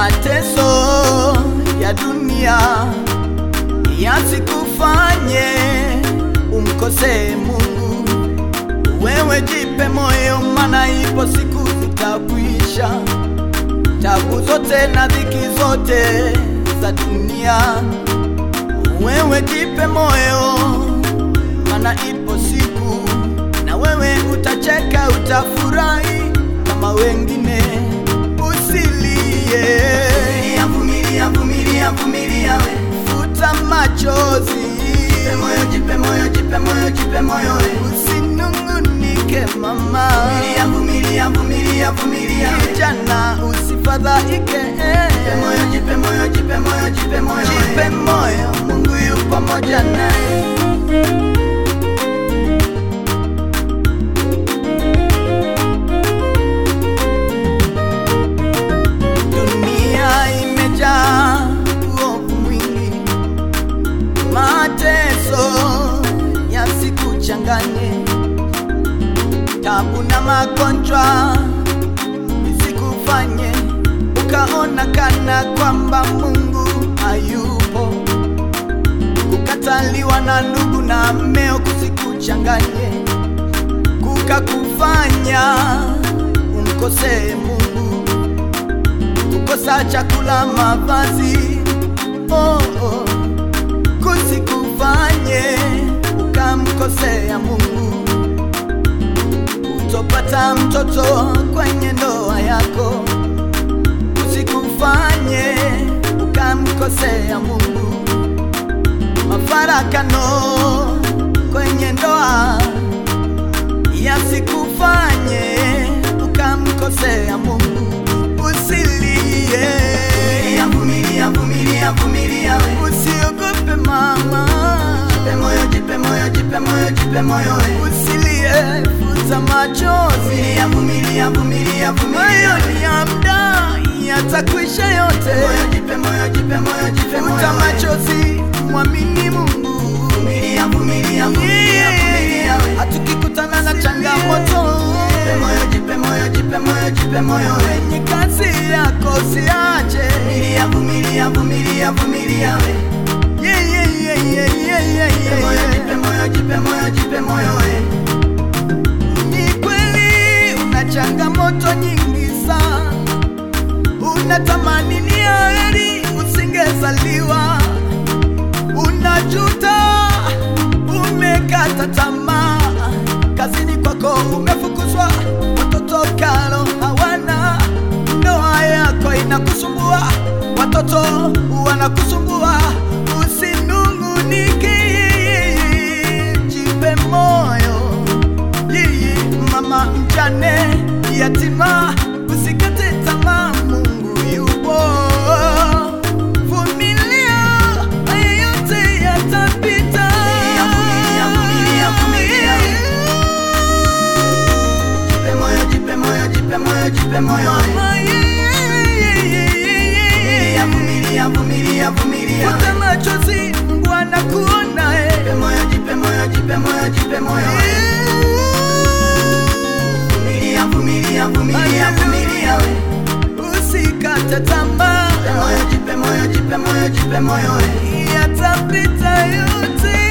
mateso ya dunia yasikufanye umkose Mungu. Wewe jipe moyo, maana ipo siku zitakwisha. Tabu zote na dhiki zote za dunia, wewe jipe moyo, maana ipo siku na wewe utacheka, utafurahi kama wengine. Usilie, vumilia, vumilia, vumilia, we futa machozi. Jipe moyo, jipe moyo, jipe moyo, jipe moyo, we usinungunike mama. Vumilia, vumilia, vumilia, vumilia, kijana usifadhaike. Jipe moyo, jipe moyo, jipe moyo, jipe moyo, jipe moyo, Mungu yupo pamoja naye. Yasikuchanganye, tabu na magonjwa isikufanye ukaona kana kwamba Mungu hayupo. Kukataliwa na ndugu na mmeo kusikuchanganye, kukakufanya umkose Mungu. Kukosa chakula, mavazi, kusikufanye ukamkosea Mungu. Utopata mtoto kwenye ndoa yako, usikufanye ukamkosea Mungu. Mafarakano kwenye ndoa yasikufanye ukamkosea Mungu. Usilie, vumilia, vumilia, vumilia, usiogope mama. Jipe moyo, jipe moyo, jipe moyo, jipe moyo, usilie, futa machozi. Vumilia, vumilia, vumilia, ni ya muda, yatakwisha yote. Jipe moyo, jipe moyo, jipe moyo, futa machozi, mwamini Mungu. Vumilia, vumilia, vumilia, vumilia, hatukikutana na changamoto. Jipe moyo, jipe moyo, jipe moyo, jipe moyo, wenye kazi yako siache. Vumilia, vumilia, vumilia, vumilia, jipe moyo, jipe moyo, jipe moyo, ni kweli una changamoto nyingi sana, unatamani ni heri usingezaliwa, unajuta, umekata tamaa, kazini kwako umefukuzwa, watoto karo hawana, ndoa yako inakusumbua, watoto wanakusumbua. Usinungunike, jipe moyo, mama mjane, yatima, usikate tamaa, Mungu yupo. Vumilia, haya yote yatapita. Vumilia, vumilia, vumilia, jipe moyo, jipe moyo, jipe moyo, jipe moyo, vumilia, vumilia, vumilia, futa machozi, Mungu anakuona. Jipe moyo, jipe moyo, jipe moyo, jipe moyo, vumilia, vumilia, vumilia, vumilia, usikate tamaa. Jipe moyo, jipe moyo, jipe moyo, jipe moyo, yatapita yote.